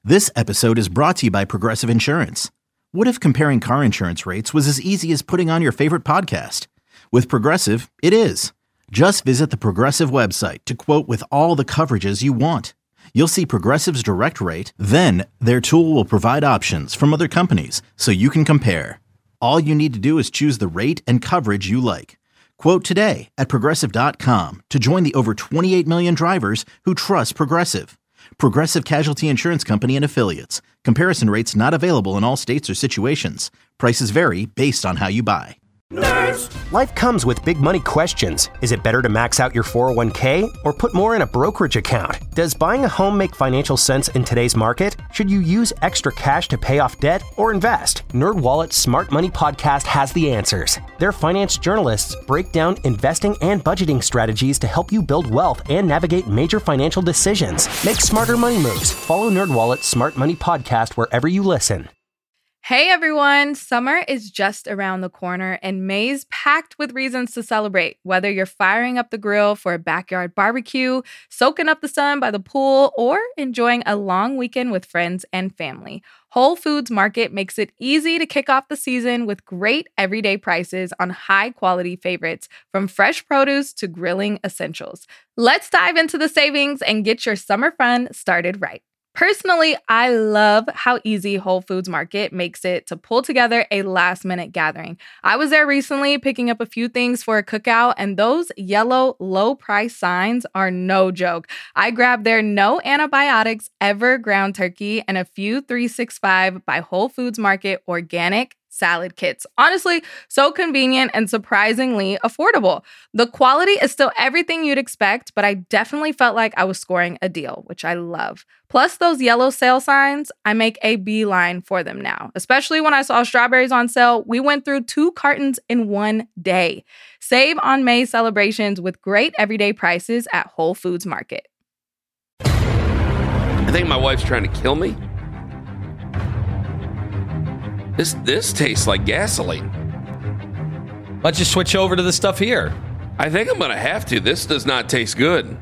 This episode is brought to you by Progressive Insurance. What if comparing car insurance rates was as easy as putting on your favorite podcast? With Progressive, it is. Just visit the Progressive website to quote with all the coverages you want. You'll see Progressive's direct rate, then their tool will provide options from other companies so you can compare. All you need to do is choose the rate and coverage you like. Quote today at Progressive.com to join the over 28 million drivers who trust Progressive. Progressive Casualty Insurance Company and Affiliates. Comparison rates not available in all states or situations. Prices vary based on how you buy. Nerds! Life comes with big money questions. Is it better to max out your 401k or put more in a brokerage account? Does buying a home make financial sense in today's market? Should you use extra cash to pay off debt or invest? NerdWallet's Smart Money Podcast has the answers. Their finance journalists break down investing and budgeting strategies to help you build wealth and navigate major financial decisions. Make smarter money moves. Follow NerdWallet's Smart Money Podcast wherever you listen. Hey everyone, summer is just around the corner and May's packed with reasons to celebrate. Whether you're firing up the grill for a backyard barbecue, soaking up the sun by the pool, or enjoying a long weekend with friends and family, Whole Foods Market makes it easy to kick off the season with great everyday prices on high-quality favorites, from fresh produce to grilling essentials. Let's dive into the savings and get your summer fun started right. Personally, I love how easy Whole Foods Market makes it to pull together a last-minute gathering. I was there recently picking up a few things for a cookout, and those yellow low-price signs are no joke. I grabbed their no antibiotics ever ground turkey and a few 365 by Whole Foods Market organic salad kits. Honestly, so convenient and surprisingly affordable. The quality is still everything you'd expect, but I definitely felt like I was scoring a deal, which I love. Plus those yellow sale signs, I make a beeline for them now. Especially when I saw strawberries on sale, we went through 2 cartons in one day. Save on May celebrations with great everyday prices at Whole Foods Market. I think my wife's trying to kill me. This tastes like gasoline. Why don't you switch over to the stuff here? I think I'm going to have to. This does not taste good.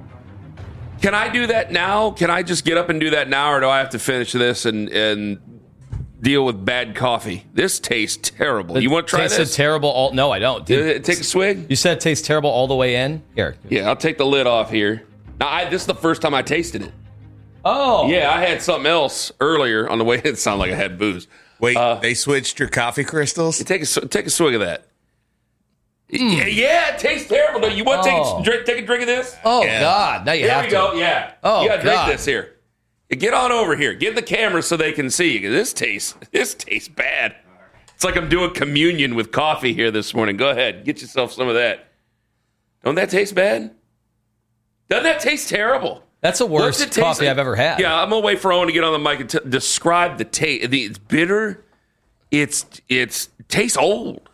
Can I do that now? Can I just get up and do that now, or do I have to finish this and deal with bad coffee? This tastes terrible. You want to try this? Tasted terrible. No, I don't. Take a swig? You said it tastes terrible all the way in? Here. Yeah, I'll take the lid off here. Now, this is the first time I tasted it. Oh. Yeah, I had something else earlier on the way. It sounded like I had booze. Wait, they switched your coffee crystals? Take a swig of that. Yeah, it tastes terrible. No, you want to take a drink of this? Oh, yeah. God. Now you have to. There we go, yeah. Oh, you got to drink God. this here. Get on over here. Get the camera so they can see. This tastes bad. It's like I'm doing communion with coffee here this morning. Go ahead. Get yourself some of that. Don't that taste bad? Doesn't that taste terrible? That's the worst coffee I've ever had. Yeah, I'm going to wait for Owen to get on the mic and describe the taste. It's bitter. It tastes old.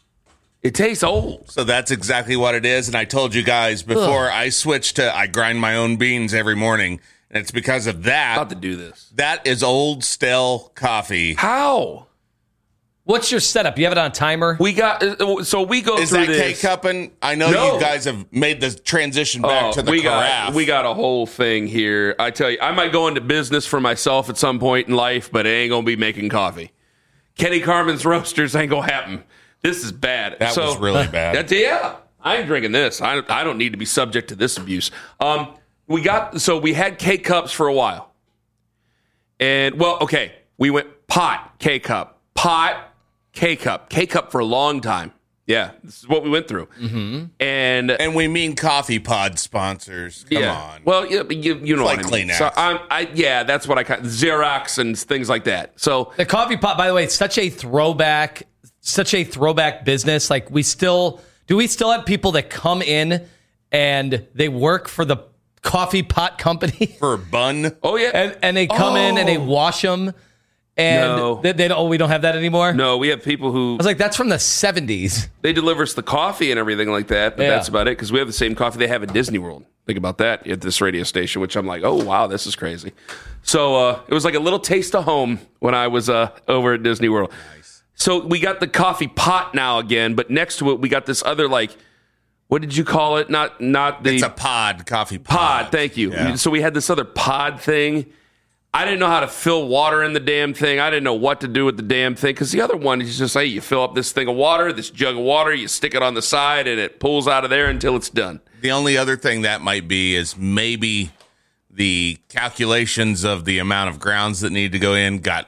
It tastes old. So that's exactly what it is. And I told you guys before I switched to, I grind my own beans every morning. And it's because of that. About to do this. That is old, stale coffee. How? What's your setup? You have it on timer? We go is through this. Is that K-cupping? I know you guys have made the transition back to the carafe. We got a whole thing here. I tell you, I might go into business for myself at some point in life, but it ain't going to be making coffee. Kenny Carmen's Roasters ain't going to happen. This is bad. That was really bad. Yeah, I ain't drinking this. I don't need to be subject to this abuse. We had K-cups for a while. And, we went pot, K-cup, pot, K-cup. K-cup for a long time. Yeah, this is what we went through. Mm-hmm. And we mean coffee pod sponsors. Come on. Well, you know what I mean. Kleenex. So that's what I call Xerox and things like that. So the coffee pot, by the way, it's such a throwback business. Like we still have people that come in and they work for the coffee pot company for a bun. Oh yeah, and they come in and they wash them. And they don't. We don't have that anymore. No, we have people who. I was like, that's from the 70s. They deliver us the coffee and everything like that, but that's about it. Because we have the same coffee they have at Disney World. Think about that at this radio station, which I'm like, oh wow, this is crazy. So it was like a little taste of home when I was over at Disney World. Nice. So we got the coffee pot now again, but next to it we got this other what did you call it? Not the. It's a pod, coffee pod. Pod. Thank you. Yeah. So we had this other pod thing. I didn't know how to fill water in the damn thing. I didn't know what to do with the damn thing. Because the other one is just like, you fill up this thing of water, this jug of water, you stick it on the side, and it pulls out of there until it's done. The only other thing that might be is maybe the calculations of the amount of grounds that need to go in got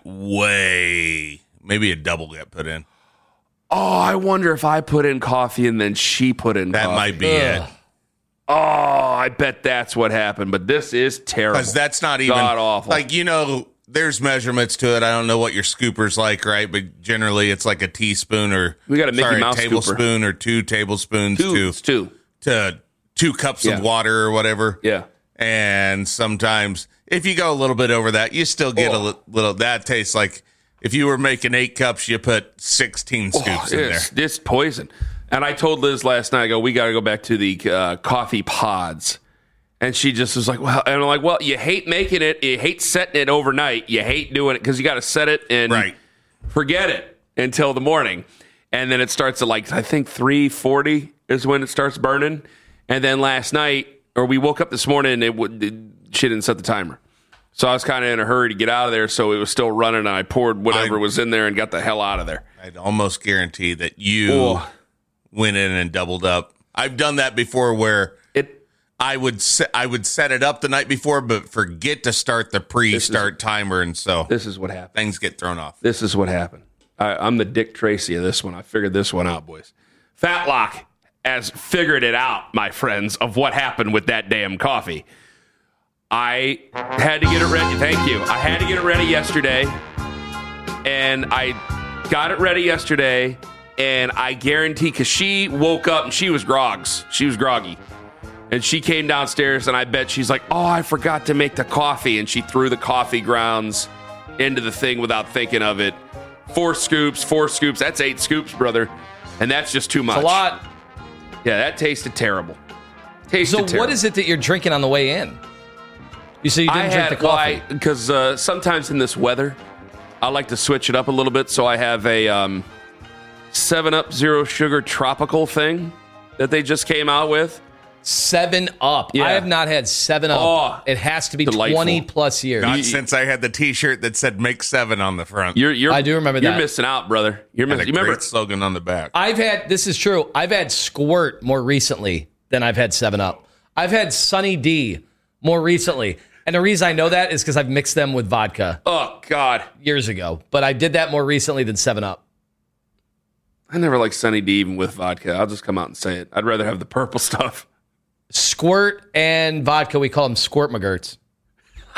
maybe a double got put in. Oh, I wonder if I put in coffee and then she put in that coffee. That might be it. Oh, I bet that's what happened. But this is terrible. Because that's not even god-awful. Like, there's measurements to it. I don't know what your scooper's like, right? But generally, it's like a teaspoon or we got a Mickey Mouse tablespoon scooper. Or 2 tablespoons to 2 cups of water or whatever. Yeah. And sometimes if you go a little bit over that, you still get a little. That tastes like if you were making 8 cups, you put 16 scoops in there. It's poison. And I told Liz last night, I go, we got to go back to the coffee pods. And she just was like, well, and I'm like, well, you hate making it. You hate setting it overnight. You hate doing it because you got to set it and forget it until the morning. And then it starts at I think 3:40 is when it starts burning. And then last night, or we woke up this morning, she didn't set the timer. So I was kind of in a hurry to get out of there. So it was still running. And I poured whatever was in there and got the hell out of there. I'd almost guarantee that you went in and doubled up. I've done that before where I would set it up the night before, but forget to start the pre-start timer, and so this is what happened. Things get thrown off. This is what happened. I'm the Dick Tracy of this one. I figured this one out, boys. Fatlock has figured it out, my friends, of what happened with that damn coffee. I had to get it ready. Thank you. I had to get it ready yesterday, and I got it ready yesterday. And I guarantee, because she woke up and she was groggy. And she came downstairs, and I bet she's like, oh, I forgot to make the coffee. And she threw the coffee grounds into the thing without thinking of it. 4 scoops. That's 8 scoops, brother. And that's just too much. It's a lot. Yeah, that tasted terrible. What is it that you're drinking on the way in? You say you didn't drink the coffee. Because sometimes in this weather, I like to switch it up a little bit. So I have a 7-Up Zero Sugar Tropical thing that they just came out with. 7-Up. Yeah. I have not had 7-Up. Oh, it has to be delightful. 20 plus years. Not since I had the T-shirt that said "Make 7" on the front. I do remember that. You're missing out, brother. You're missing. You remember slogan on the back. This is true. I've had Squirt more recently than I've had 7-Up. I've had Sunny D more recently. And the reason I know that is because I've mixed them with vodka. Oh, God. Years ago. But I did that more recently than 7-Up. I never liked Sunny D even with vodka. I'll just come out and say it. I'd rather have the purple stuff. Squirt and vodka, we call them Squirt McGurts. Do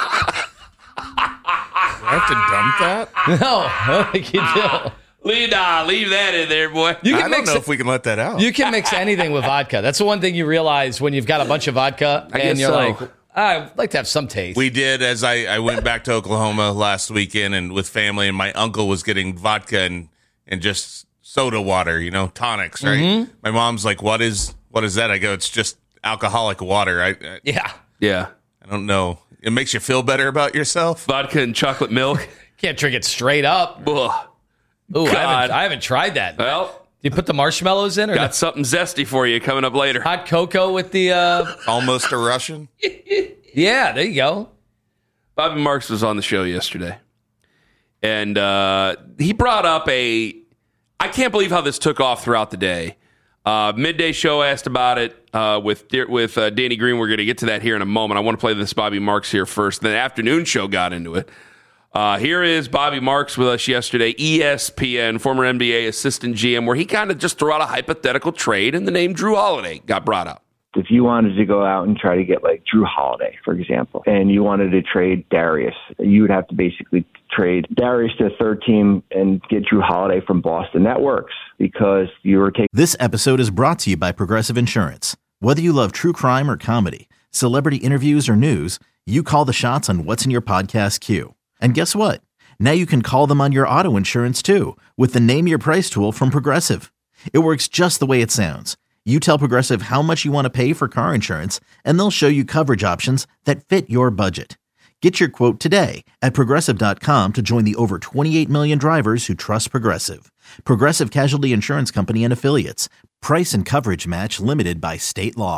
I have to dump that? No, I don't think you do. Leave that in there, boy. I don't know if we can let that out. You can mix anything with vodka. That's the one thing you realize when you've got a bunch of vodka and you're like, I'd like to have some taste. We did, as I went back to Oklahoma last weekend and with family, and my uncle was getting vodka and just soda water, tonics, right? Mm-hmm. My mom's like, what is that? I go, it's just alcoholic water. Yeah. I don't know. It makes you feel better about yourself. Vodka and chocolate milk. Can't drink it straight up. Ugh. Ooh, I haven't tried that. Well, do you put the marshmallows in? Or got something zesty for you coming up later. Hot cocoa with the... Almost a Russian? Yeah, there you go. Bobby Marks was on the show yesterday. And he brought up I can't believe how this took off throughout the day. Midday show asked about it with Danny Green. We're going to get to that here in a moment. I want to play this Bobby Marks here first. Then the afternoon show got into it. Here is Bobby Marks with us yesterday, ESPN, former NBA assistant GM, where he kind of just threw out a hypothetical trade, and the name Drew Holiday got brought up. If you wanted to go out and try to get like Drew Holiday, for example, and you wanted to trade Darius, you would have to basically trade Darius to a third team and get Drew Holiday from Boston. That works because you were taking... This episode is brought to you by Progressive Insurance. Whether you love true crime or comedy, celebrity interviews or news, you call the shots on what's in your podcast queue. And guess what? Now you can call them on your auto insurance too with the Name Your Price tool from Progressive. It works just the way it sounds. You tell Progressive how much you want to pay for car insurance, and they'll show you coverage options that fit your budget. Get your quote today at Progressive.com to join the over 28 million drivers who trust Progressive. Progressive Casualty Insurance Company and Affiliates. Price and coverage match limited by state law.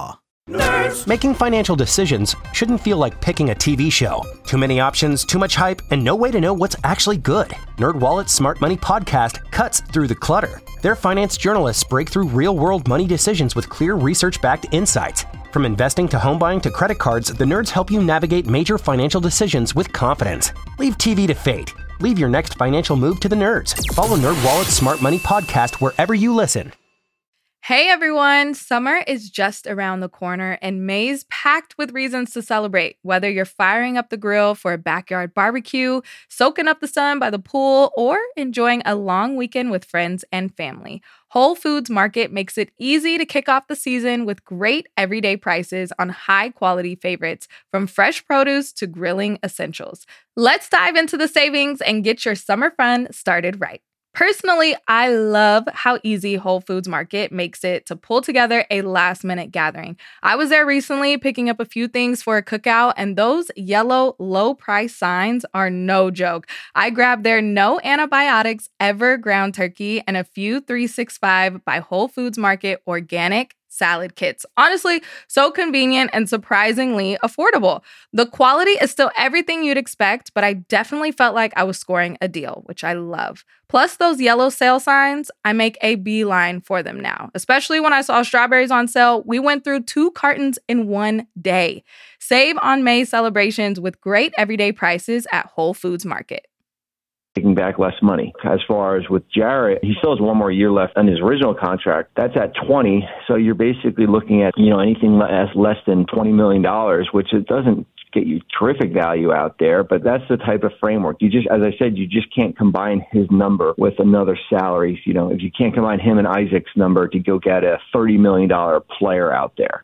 Making financial decisions shouldn't feel like picking a TV show. Too many options, too much hype, and no way to know what's actually good. NerdWallet's Smart Money Podcast cuts through the clutter. Their finance journalists break through real-world money decisions with clear research-backed insights. From investing to home buying to credit cards, the nerds help you navigate major financial decisions with confidence. Leave TV to fate. Leave your next financial move to the nerds. Follow NerdWallet's Smart Money Podcast wherever you listen. Hey everyone, summer is just around the corner and May's packed with reasons to celebrate. Whether you're firing up the grill for a backyard barbecue, soaking up the sun by the pool, or enjoying a long weekend with friends and family, Whole Foods Market makes it easy to kick off the season with great everyday prices on high-quality favorites, from fresh produce to grilling essentials. Let's dive into the savings and get your summer fun started right. Personally, I love how easy Whole Foods Market makes it to pull together a last-minute gathering. I was there recently picking up a few things for a cookout, and those yellow low-price signs are no joke. I grabbed their no antibiotics ever ground turkey and a few 365 by Whole Foods Market organic salad kits. Honestly, so convenient and surprisingly affordable. The quality is still everything you'd expect, but I definitely felt like I was scoring a deal, which I love. Plus those yellow sale signs, I make a beeline for them now. Especially when I saw strawberries on sale, we went through 2 cartons in one day. Save on May celebrations with great everyday prices at Whole Foods Market. Taking back less money. As far as with Jarrett, he still has one more year left on his original contract. That's at 20. So you're basically looking at, anything less than $20 million, which it doesn't get you terrific value out there, but that's the type of framework. You just, as I said, you just can't combine his number with another salary. If you can't combine him and Isaac's number to go get a $30 million player out there.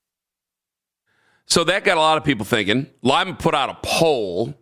So that got a lot of people thinking. Lyman put out a poll.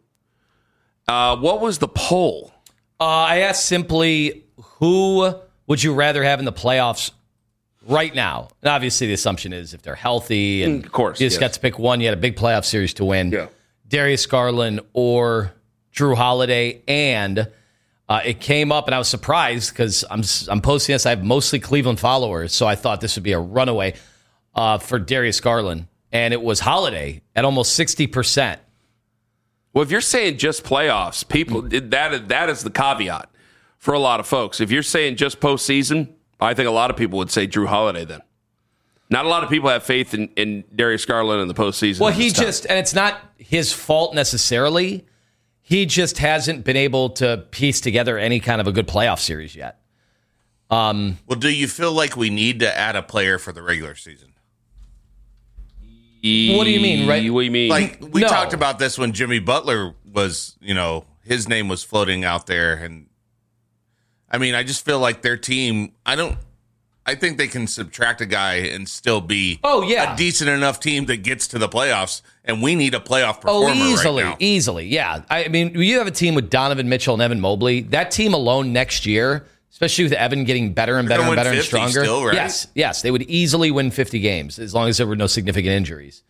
What was the poll? I asked simply, who would you rather have in the playoffs right now? And obviously the assumption is if they're healthy, and of course, you just got to pick one. You had a big playoff series to win. Yeah. Darius Garland or Drew Holiday. And it came up, and I was surprised because I'm posting this. I have mostly Cleveland followers, so I thought this would be a runaway for Darius Garland. And it was Holiday at almost 60%. Well, if you're saying just playoffs, people that is the caveat for a lot of folks. If you're saying just postseason, I think a lot of people would say Drew Holiday then. Not a lot of people have faith in Darius Garland in the postseason. Well, and it's not his fault necessarily. He just hasn't been able to piece together any kind of a good playoff series yet. Well, do you feel like we need to add a player for the regular season? What do you mean, right? What do you mean? Like, we talked about this when Jimmy Butler was, his name was floating out there. And I mean, I just feel like their team, I think they can subtract a guy and still be a decent enough team that gets to the playoffs. And we need a playoff performer right now. Easily. Yeah. I mean, you have a team with Donovan Mitchell and Evan Mobley. That team alone next year, especially with Evan getting better and better and better and stronger. Still, right? Yes. They would easily win 50 games as long as there were no significant injuries.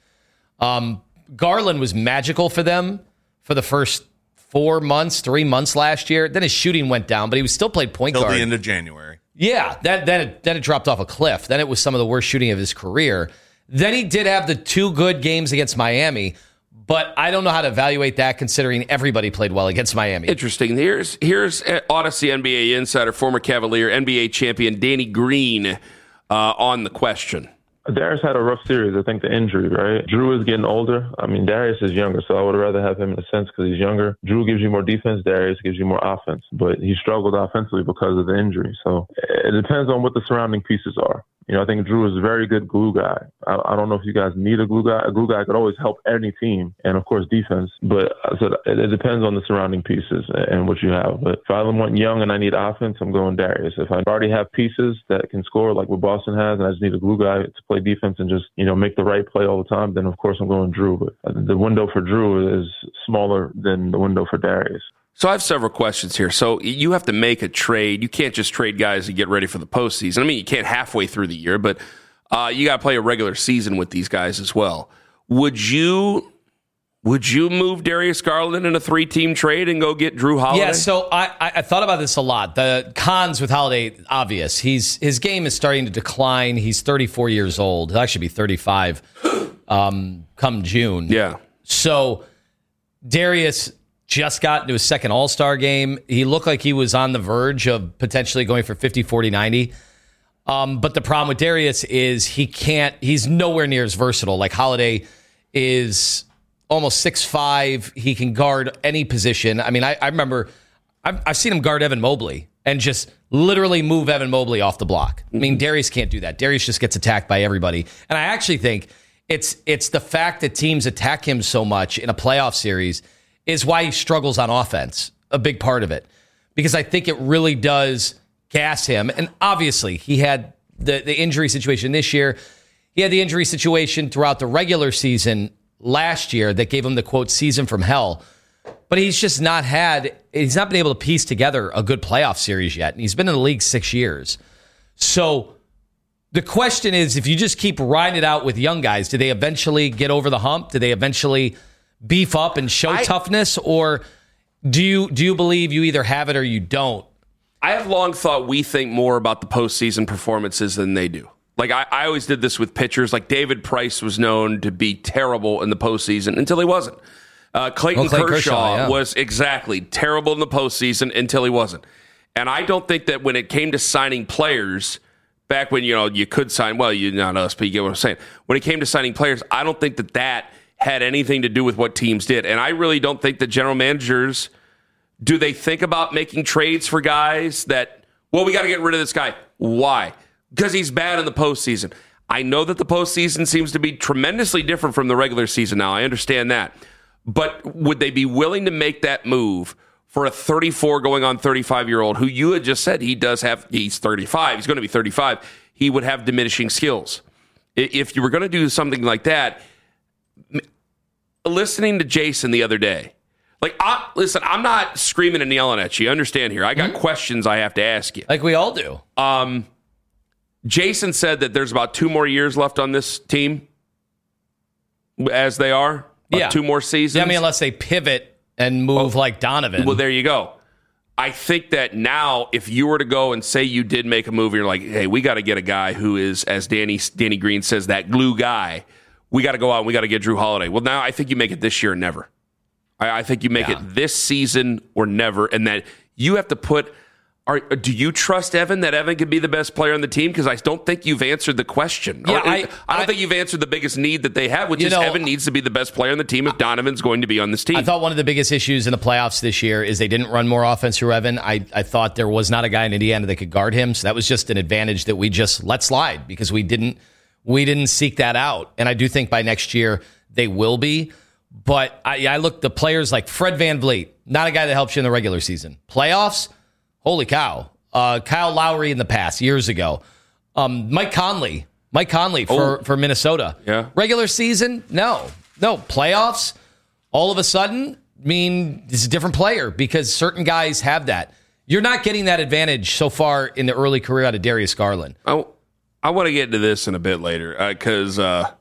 Garland was magical for them for the first 3 months last year. Then his shooting went down, but he still played point guard. Till the end of January. Yeah, then it dropped off a cliff. Then it was some of the worst shooting of his career. Then he did have the 2 good games against Miami, but I don't know how to evaluate that considering everybody played well against Miami. Interesting. Here's Odyssey NBA insider, former Cavalier, NBA champion Danny Green on the question. Darius had a rough series. I think the injury, right? Drew is getting older. I mean, Darius is younger, so I would rather have him in a sense because he's younger. Drew gives you more defense. Darius gives you more offense, but he struggled offensively because of the injury. So it depends on what the surrounding pieces are. I think Drew is a very good glue guy. I don't know if you guys need a glue guy. A glue guy could always help any team, and of course defense. But I said it depends on the surrounding pieces and what you have. But if I want young and I need offense, I'm going Darius. If I already have pieces that can score like what Boston has, and I just need a glue guy to play defense and just make the right play all the time, then of course I'm going Drew. But the window for Drew is smaller than the window for Darius. So I have several questions here. So you have to make a trade. You can't just trade guys to get ready for the postseason. I mean, you can't halfway through the year, but you got to play a regular season with these guys as well. Would you move Darius Garland in a 3-team trade and go get Drew Holiday? Yeah, so I thought about this a lot. The cons with Holiday, obvious. His game is starting to decline. He's 34 years old. He'll actually be 35 come June. Yeah. So Darius just got into his second All-Star game. He looked like he was on the verge of potentially going for 50, 40, 90. But the problem with Darius is he's nowhere near as versatile. Like Holiday is almost 6'5". He can guard any position. I mean, I remember I've seen him guard Evan Mobley and just literally move Evan Mobley off the block. I mean, Darius can't do that. Darius just gets attacked by everybody. And I actually think it's the fact that teams attack him so much in a playoff series is why he struggles on offense, a big part of it. Because I think it really does gas him. And obviously, he had the injury situation this year. He had the injury situation throughout the regular season last year that gave him the, quote, season from hell. But he's not been able to piece together a good playoff series yet. And he's been in the league 6 years. So the question is, if you just keep riding it out with young guys, do they eventually get over the hump? Do they eventually beef up and show toughness? Or do you believe you either have it or you don't? I have long thought we think more about the postseason performances than they do. Like, I always did this with pitchers. Like, David Price was known to be terrible in the postseason until he wasn't. Clayton Kershaw was exactly terrible in the postseason until he wasn't. And I don't think that when it came to signing players, back when, you could sign, well, not us, but you get what I'm saying. When it came to signing players, I don't think that had anything to do with what teams did. And I really don't think that general managers, do they think about making trades for guys that, well, we got to get rid of this guy. Why? Because he's bad in the postseason. I know that the postseason seems to be tremendously different from the regular season now. I understand that. But would they be willing to make that move for a 34 going on 35-year-old who you had just said he's 35, he's going to be 35, he would have diminishing skills. If you were going to do something like that, listening to Jason the other day, listen, I'm not screaming and yelling at you. Understand here. I got questions I have to ask you. Like we all do. Jason said that there's about 2 more years left on this team as they are. Yeah. 2 more seasons. Yeah, I mean, unless they pivot and move like Donovan. Well, there you go. I think that now, if you were to go and say you did make a move, you're like, hey, we got to get a guy who is, as Danny Green says, that glue guy. We got to go out and we got to get Drew Holiday. Well, now I think you make it this year or never. I think you make it this season or never, and that you have to put. Do you trust Evan that Evan can be the best player on the team? Because I don't think you've answered the question. Yeah, I don't think you've answered the biggest need that they have, which is Evan needs to be the best player on the team if Donovan's going to be on this team. I thought one of the biggest issues in the playoffs this year is they didn't run more offense through Evan. I thought there was not a guy in Indiana that could guard him, so that was just an advantage that we just let slide because we didn't seek that out. And I do think by next year they will be. But I look the players like Fred VanVleet, not a guy that helps you in the regular season. Playoffs, holy cow. Kyle Lowry in the past, years ago. Mike Conley for Minnesota. Yeah. Regular season, no. Playoffs, all of a sudden, it's a different player because certain guys have that. You're not getting that advantage so far in the early career out of Darius Garland. I want to get into this in a bit later because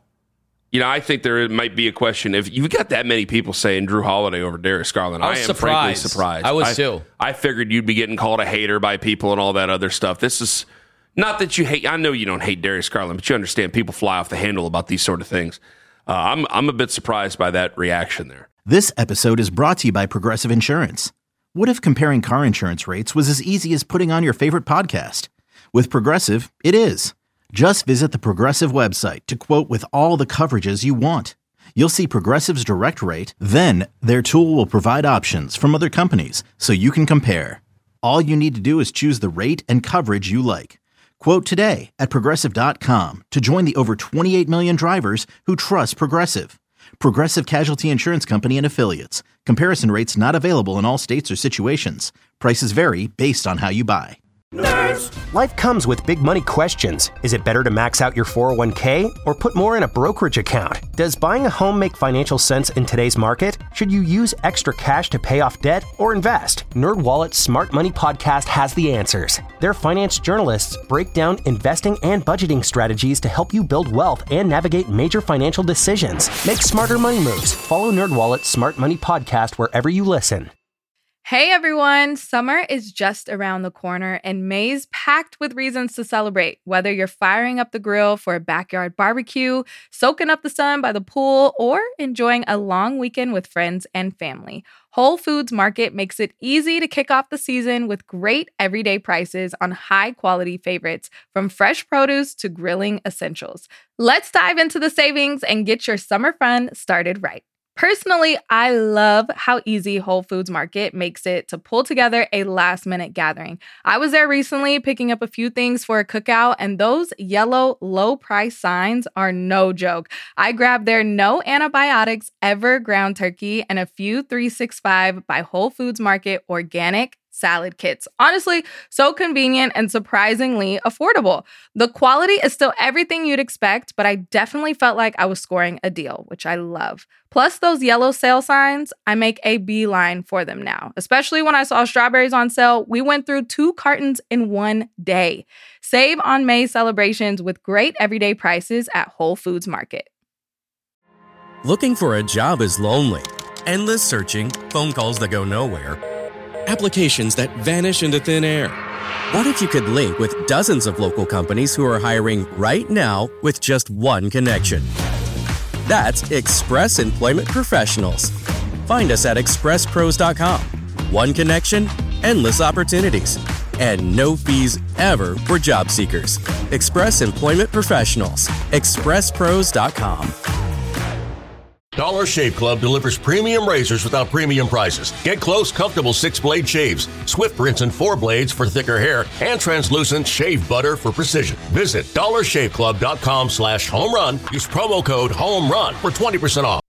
I think there might be a question. If you've got that many people saying Drew Holiday over Darius Garland, I am frankly surprised. I was too. I figured you'd be getting called a hater by people and all that other stuff. This is not that you hate. I know you don't hate Darius Garland, but you understand people fly off the handle about these sort of things. I'm a bit surprised by that reaction there. This episode is brought to you by Progressive Insurance. What if comparing car insurance rates was as easy as putting on your favorite podcast? With Progressive, it is. Just visit the Progressive website to quote with all the coverages you want. You'll see Progressive's direct rate, then their tool will provide options from other companies so you can compare. All you need to do is choose the rate and coverage you like. Quote today at Progressive.com to join the over 28 million drivers who trust Progressive. Progressive Casualty Insurance Company and Affiliates. Comparison rates not available in all states or situations. Prices vary based on how you buy. Nerds. Life comes with big money questions. Is it better to max out your 401k or put more in a brokerage account? Does buying a home make financial sense in today's market? Should you use extra cash to pay off debt or invest? NerdWallet's Smart Money Podcast has the answers. Their finance journalists break down investing and budgeting strategies to help you build wealth and navigate major financial decisions. Make smarter money moves. Follow NerdWallet's Smart Money Podcast wherever you listen. Hey everyone, summer is just around the corner and May's packed with reasons to celebrate. Whether you're firing up the grill for a backyard barbecue, soaking up the sun by the pool, or enjoying a long weekend with friends and family, Whole Foods Market makes it easy to kick off the season with great everyday prices on high-quality favorites, from fresh produce to grilling essentials. Let's dive into the savings and get your summer fun started right. Personally, I love how easy Whole Foods Market makes it to pull together a last-minute gathering. I was there recently picking up a few things for a cookout, and those yellow low-price signs are no joke. I grabbed their no antibiotics ever ground turkey and a few 365 by Whole Foods Market organic salad kits. Honestly, so convenient and surprisingly affordable. The quality is still everything you'd expect, but I definitely felt like I was scoring a deal, which I love. Plus those yellow sale signs, I make a beeline for them now. Especially when I saw strawberries on sale, we went through 2 cartons in one day. Save on May celebrations with great everyday prices at Whole Foods Market. Looking for a job is lonely. Endless searching, phone calls that go nowhere, applications that vanish into thin air. What if you could link with dozens of local companies who are hiring right now with just one connection? That's Express Employment Professionals. Find us at expresspros.com. One connection, endless opportunities, and no fees ever for job seekers. Express Employment Professionals. expresspros.com. Dollar Shave Club delivers premium razors without premium prices. Get close, comfortable 6-blade shaves, swift rinse and 4 blades for thicker hair, and translucent shave butter for precision. Visit dollarshaveclub.com/homerun. Use promo code HOMERUN for 20% off.